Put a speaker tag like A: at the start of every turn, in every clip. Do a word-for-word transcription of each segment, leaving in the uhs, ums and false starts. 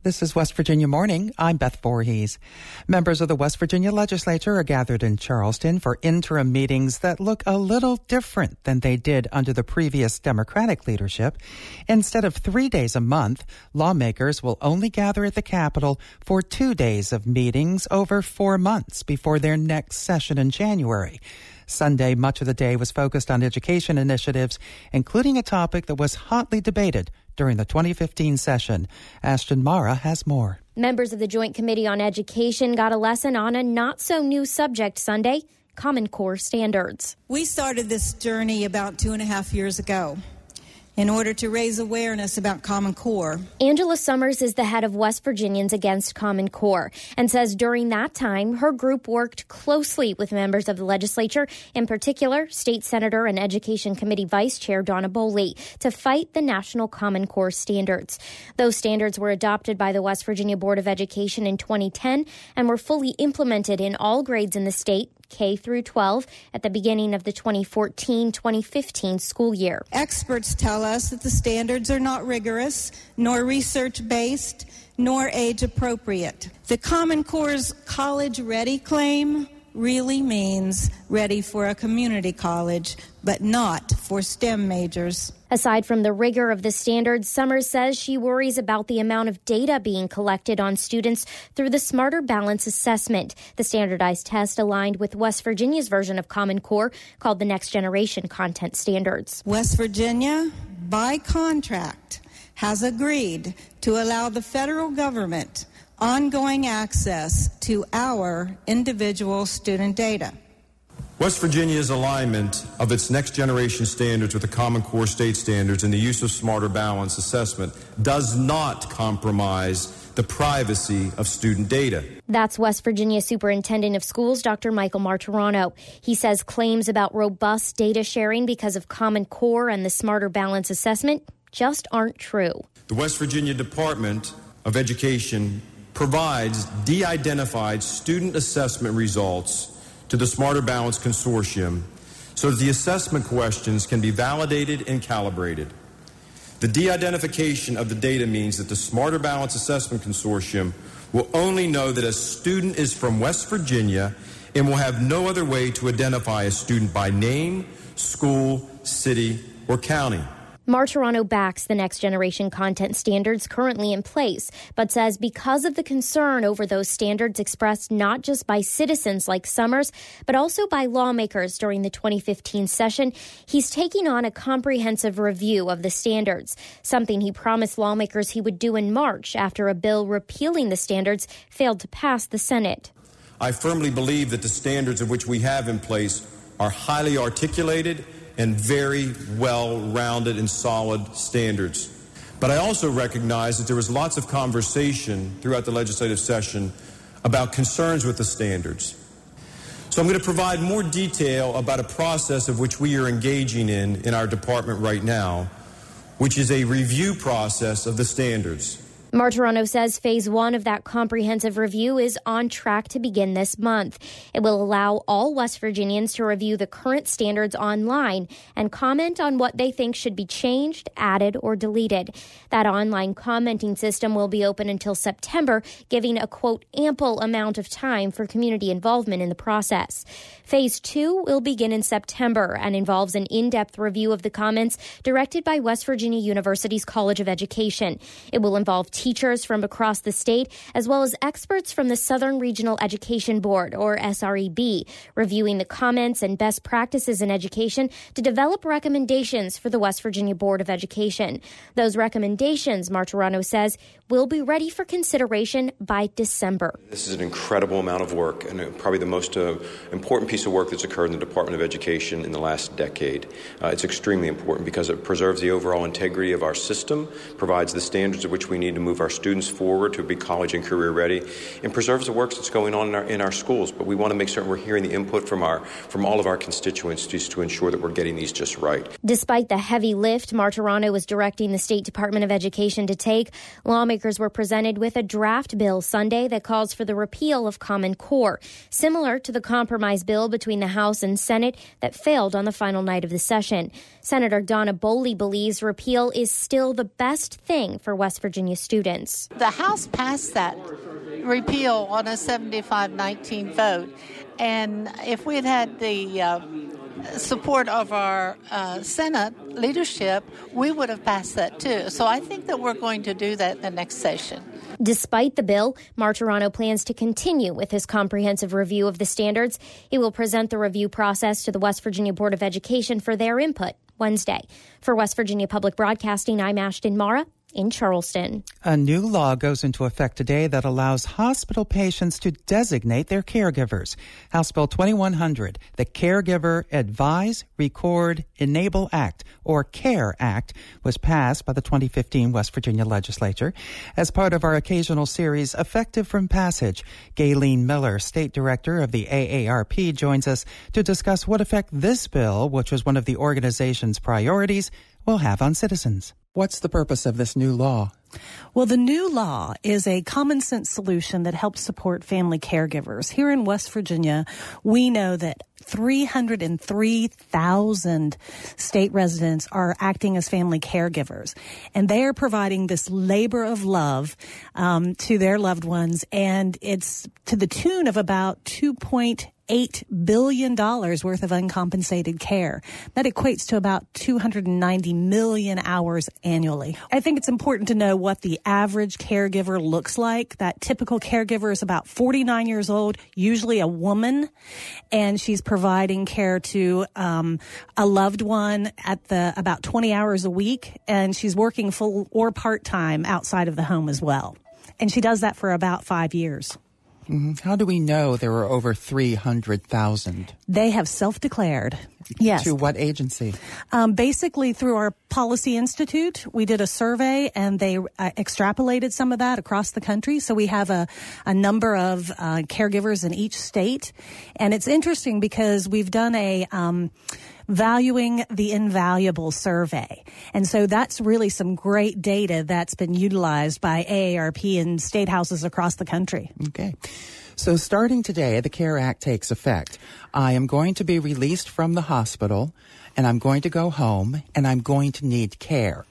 A: This is West Virginia Morning. I'm Beth Voorhees. Members of the West Virginia legislature are gathered in Charleston for interim meetings that look a little different than they did under the previous Democratic leadership. Instead of three days a month, lawmakers will only gather at the Capitol for two days of meetings over four months before their next session in January. Sunday, much of the day was focused on education initiatives, including a topic that was hotly debated during the twenty fifteen session. Ashton Mara has more.
B: Members of the Joint Committee on Education got a lesson on a not-so-new subject Sunday, Common Core standards.
C: We started this journey about two and a half years ago in order to raise awareness about Common Core.
B: Angela Summers is the head of West Virginians Against Common Core and says during that time, her group worked closely with members of the legislature, in particular, State Senator and Education Committee Vice Chair Donna Boley, to fight the National Common Core standards. Those standards were adopted by the West Virginia Board of Education in twenty ten and were fully implemented in all grades in the state, K through twelve, at the beginning of the twenty fourteen twenty fifteen school year.
C: Experts tell us that the standards are not rigorous, nor research-based, nor age-appropriate. The Common Core's college-ready claim really means ready for a community college, but not for STEM majors.
B: Aside from the rigor of the standards, Summers says she worries about the amount of data being collected on students through the Smarter Balance Assessment, the standardized test aligned with West Virginia's version of Common Core called the Next Generation Content Standards.
C: West Virginia, by contract, has agreed to allow the federal government ongoing access to our individual student data.
D: West Virginia's alignment of its next generation standards with the Common Core state standards and the use of Smarter Balance Assessment does not compromise the privacy of student data.
B: That's West Virginia Superintendent of Schools, Doctor Michael Martirano. He says claims about robust data sharing because of Common Core and the Smarter Balance Assessment just aren't true.
D: The West Virginia Department of Education provides de-identified student assessment results to the Smarter Balance Consortium so that the assessment questions can be validated and calibrated. The de-identification of the data means that the Smarter Balance Assessment Consortium will only know that a student is from West Virginia and will have no other way to identify a student by name, school, city, or county.
B: Martirano backs the Next Generation Content Standards currently in place, but says because of the concern over those standards expressed not just by citizens like Summers, but also by lawmakers during the twenty fifteen session, he's taking on a comprehensive review of the standards, something he promised lawmakers he would do in March after a bill repealing the standards failed to pass the Senate.
D: I firmly believe that the standards of which we have in place are highly articulated and very well-rounded and solid standards. But I also recognize that there was lots of conversation throughout the legislative session about concerns with the standards. So I'm going to provide more detail about a process of which we are engaging in in our department right now, which is a review process of the standards.
B: Martirano says phase one of that comprehensive review is on track to begin this month. It will allow all West Virginians to review the current standards online and comment on what they think should be changed, added, or deleted. That online commenting system will be open until September, giving a, quote, ample amount of time for community involvement in the process. Phase two will begin in September and involves an in-depth review of the comments directed by West Virginia University's College of Education. It will involve teachers from across the state, as well as experts from the Southern Regional Education Board, or S R E B, reviewing the comments and best practices in education to develop recommendations for the West Virginia Board of Education. Those recommendations, Martirano says, will be ready for consideration by December.
E: This is an incredible amount of work and probably the most uh, important piece of work that's occurred in the Department of Education in the last decade. Uh, it's extremely important because it preserves the overall integrity of our system, provides the standards of which we need to move our students forward to be college and career ready, and preserves the work that's going on in our, in our schools. But we want to make certain we're hearing the input from our from all of our constituencies to ensure that we're getting these just right.
B: Despite the heavy lift Martirano was directing the State Department of Education to take, lawmakers were presented with a draft bill Sunday that calls for the repeal of Common Core, similar to the compromise bill between the House and Senate that failed on the final night of the session. Senator Donna Boley believes repeal is still the best thing for West Virginia students. students.
F: The House passed that repeal on a seventy-five nineteen vote, and if we had had the uh, support of our uh, Senate leadership, we would have passed that too. So I think that we're going to do that in the next session.
B: Despite the bill, Martirano plans to continue with his comprehensive review of the standards. He will present the review process to the West Virginia Board of Education for their input Wednesday. For West Virginia Public Broadcasting, I'm Ashton Mara in Charleston.
A: A new law goes into effect today that allows hospital patients to designate their caregivers. House Bill twenty-one hundred, the Caregiver Advise, Record, Enable Act, or CARE Act, was passed by the twenty fifteen West Virginia legislature. As part of our occasional series, Effective from Passage, Gayleen Miller, State Director of the A A R P, joins us to discuss what effect this bill, which was one of the organization's priorities, will have on citizens. What's the purpose of this new law?
G: Well, the new law is a common sense solution that helps support family caregivers. Here in West Virginia, we know that three hundred three thousand state residents are acting as family caregivers, and they are providing this labor of love um, to their loved ones, and it's to the tune of about two point eight billion dollars worth of uncompensated care. That equates to about two hundred ninety million hours annually. I think it's important to know what the average caregiver looks like. That typical caregiver is about forty-nine years old, usually a woman, and she's providing care to um, a loved one at the about twenty hours a week, and she's working full or part-time outside of the home as well. And she does that for about five years.
A: Mm-hmm. How do we know there were over three hundred thousand?
G: They have self-declared. Yes.
A: To what agency?
G: Um, basically, through our Policy Institute, we did a survey, and they uh, extrapolated some of that across the country. So we have a, a number of uh, caregivers in each state. And it's interesting because we've done a... Um, Valuing the Invaluable survey. And so that's really some great data that's been utilized by A A R P and state houses across the country.
A: Okay. So starting today, the CARE Act takes effect. I am going to be released from the hospital, and I'm going to go home, and I'm going to need care.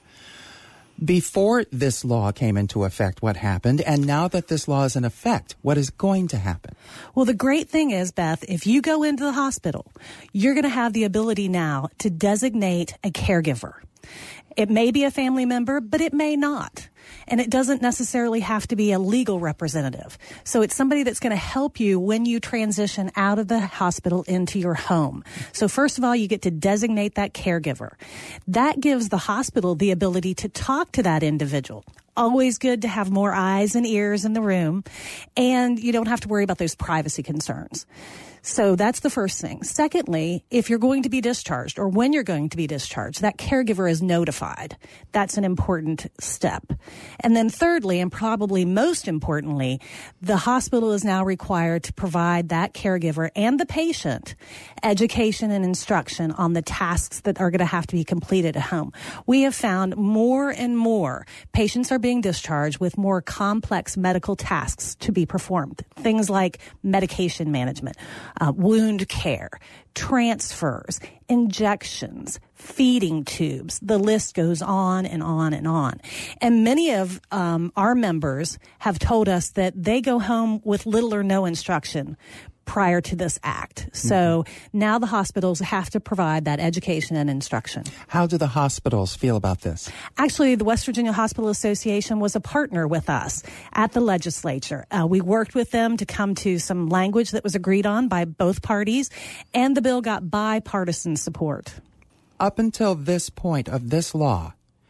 A: Before this law came into effect, what happened? And now that this law is in effect, what is going to happen?
G: Well, the great thing is, Beth, if you go into the hospital, you're going to have the ability now to designate a caregiver. It may be a family member, but it may not. And it doesn't necessarily have to be a legal representative. So it's somebody that's going to help you when you transition out of the hospital into your home. So first of all, you get to designate that caregiver. That gives the hospital the ability to talk to that individual. Always good to have more eyes and ears in the room, and you don't have to worry about those privacy concerns. So that's the first thing. Secondly, if you're going to be discharged or when you're going to be discharged, that caregiver is notified. That's an important step. And then thirdly, and probably most importantly, the hospital is now required to provide that caregiver and the patient education and instruction on the tasks that are going to have to be completed at home. We have found more and more patients are being discharged with more complex medical tasks to be performed. Things like medication management, Uh, wound care, transfers, injections, feeding tubes. The list goes on and on and on. And many of um, our members have told us that they go home with little or no instruction prior to this act. So mm-hmm. now the hospitals have to provide that education and instruction.
A: How do the hospitals feel about this?
G: Actually, the West Virginia Hospital Association was a partner with us at the legislature. Uh, we worked with them to come to some language that was agreed on by both parties, and the bill got bipartisan support.
A: Up until this point of this law,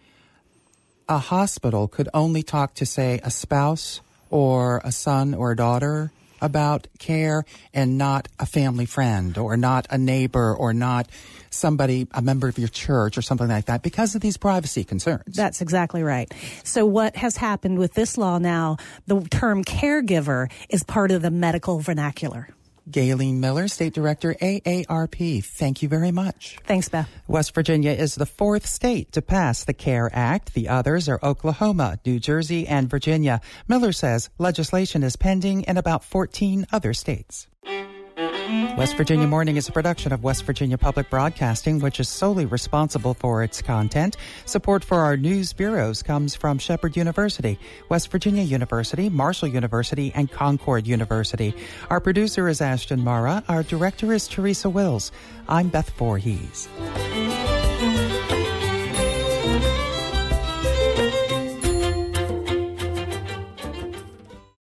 A: a hospital could only talk to, say, a spouse or a son or a daughter about care, and not a family friend or not a neighbor or not somebody, a member of your church or something like that, because of these privacy concerns.
G: That's exactly right. So what has happened with this law now, the term caregiver is part of the medical vernacular.
A: Gayleen Miller, State Director, A A R P. Thank you very much.
G: Thanks, Beth.
A: West Virginia is the fourth state to pass the CARE Act. The others are Oklahoma, New Jersey, and Virginia. Miller says legislation is pending in about fourteen other states. West Virginia Morning is a production of West Virginia Public Broadcasting, which is solely responsible for its content. Support for our news bureaus comes from Shepherd University, West Virginia University, Marshall University, and Concord University. Our producer is Ashton Mara. Our director is Teresa Wills. I'm Beth Voorhees.